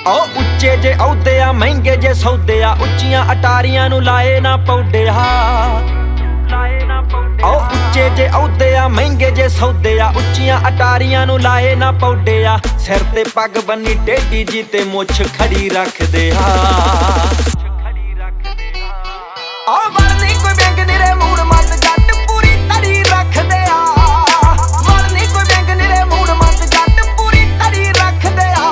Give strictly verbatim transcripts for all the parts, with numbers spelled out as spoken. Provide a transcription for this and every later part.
ओ उच्चे जे औदे आ महंगे जे सौदे आ उच्चियां अटारियां नू लाए ना पौडे हा ओ उच्चे जे औदे आ महंगे जे सौदे आ उच्चियां अटारियां नू लाए ना पौडे आ सिर ते पग बन्नी टेढ़ी जी ते मुछ खड़ी रख दे हा ओ वलनी कोई बैंक निरे मूड मत जट पूरी तड़ी रख दे आ वलनी कोई बैंक निरे मूड मत जट पूरी तड़ी रख दे आ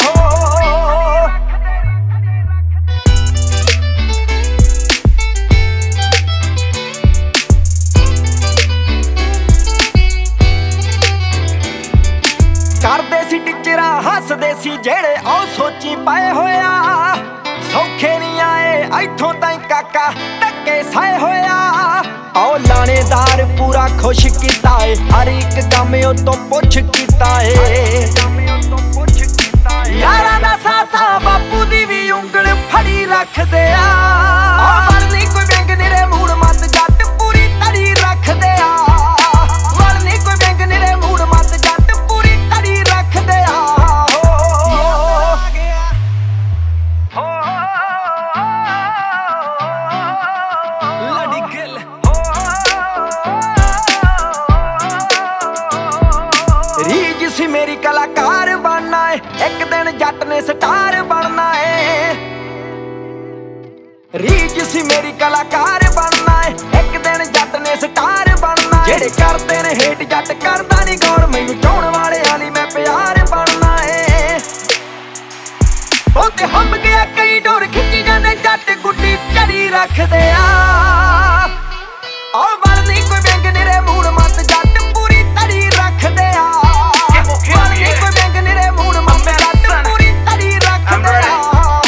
करदे सी टिचरा हसदे सी जेड़े ओ सोची पाए होया सौखे नहीं आए इथों ताई काका धक्के साए होया ओ लानेदार पूरा खुश कीता है हर एक काम ओ तो पुछ कीता है यारां दा साथा बापू दी भी उंगल फड़ी रख दे आ वलनी कोई बैंक निरे मूड मत जट पूरी तड़ी रख दे आ वलनी कोई बैंक निरे मूड मत जट पूरी तड़ी रख दे आ लड़ी गिल रीज सी मेरी कलाकार बनना है एक दिन जट ने स्टार बनना है रीज सी मेरी कलाकार बनना है एक दिन जट ने स्टार बनना है जेड़े करदे ने हेट जट करदा नहीं गौर मैनू चाहण वाले आली मैं प्यार बनना है ओ ते हंब गया कई डोर खिंची जांदे जट गुड्डी चढ़ी रख दे आ ओ वलनी कोई बैंक निरे मूड मत जट पूरी तड़ी रख दे आ वलनी कोई बैंक निरे मूड मत जट पूरी तड़ी रख दे आ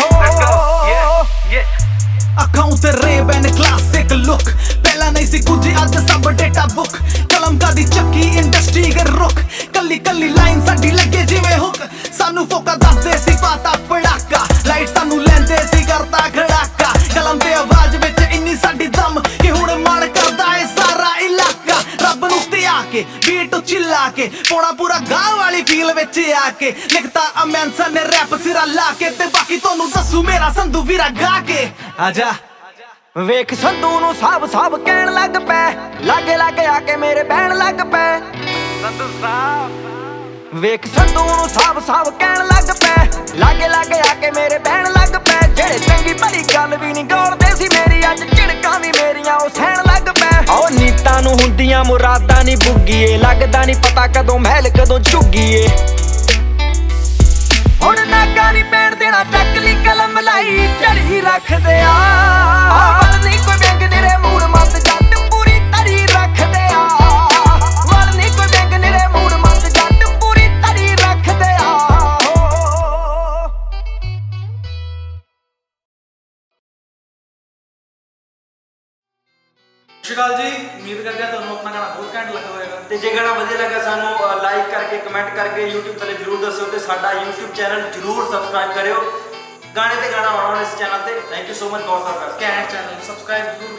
अखां ते रेबन क्लासिक लुक पहला नहीं सी कुछ अज सब डेटा बुक कलम का दी चक्की इंडस्ट्री के रुक कली कली लाइन साडी लगे जिवें हुक सानू फोका दसदे सी पाता पड़ाका लाइट सानू लेंदे सी करता खड़ाका कलम ते आवाज विच इन्नी साडी दम कि हुण मन करदा है सारा इलाका रब नू ते आके बीट चिल्ला के पौड़ा पूरा गांव वाली फील विच आके लिखता अमेंसा ने रैप सिरा ला के ते बाकी तोनू दसू मेरा संधू वीरा गा के आजा वेख संधू नू साहब साहब कहण लग पै लागे लागे आके मेरे बहन लग पै संधू साहब वेख संधू नू साहब साहब कहण लग पै लागे लागे आके मेरे बहन लग पै जेड़े चंगी भली गल भी नहीं गौलदे सी मेरी अज झिड़कां भी मेरियां ओ सहण लग पै ओ नीतां नू हुंदियां मुरादां नहीं बुग्गीए लगदा नहीं पता कदों महल कदों झुग्गीए हुण नागा नहीं पैण देना चकली कलम लाई चढ़ी रख दे आ वलनी कोई बैंक निरे मूड मत जट पूरी तड़ी रख दे आ वलनी कोई बैंक निरे मूड मत जट पूरी तड़ी रख दे आ ਸ਼ਿਕਾਲ ਜੀ ਉਮੀਦ ਕਰਦੇ ਹਾਂ ਤੁਹਾਨੂੰ ਆਪਣਾ ਗਾਣਾ ਬਹੁਤ ਘੈਂਟ ਲੱਗਾ ਹੋਵੇਗਾ ਤੇ ਜੇ ਗਾਣਾ ਵਧੀਆ ਲੱਗਾ ਸਾਨੂੰ ਲਾਈਕ ਕਰਕੇ ਕਮੈਂਟ ਕਰਕੇ YouTube ਤੇ ਜਰੂਰ ਦੱਸਿਓ ਤੇ ਸਾਡਾ YouTube ਚੈਨਲ ਜਰੂਰ ਸਬਸਕ੍ਰਾਈਬ ਕਰਿਓ ਗਾਣੇ ਤੇ ਗਾਣਾ ਆਉਣਾ ਇਸ ਚੈਨਲ ਤੇ ਥੈਂਕ ਯੂ ਸੋ ਮਚ ਬਹੁਤ ਸਾਰਾ ਘੈਂਟ ਚੈਨਲ ਸਬਸਕ੍ਰਾਈਬ ਜਰੂਰ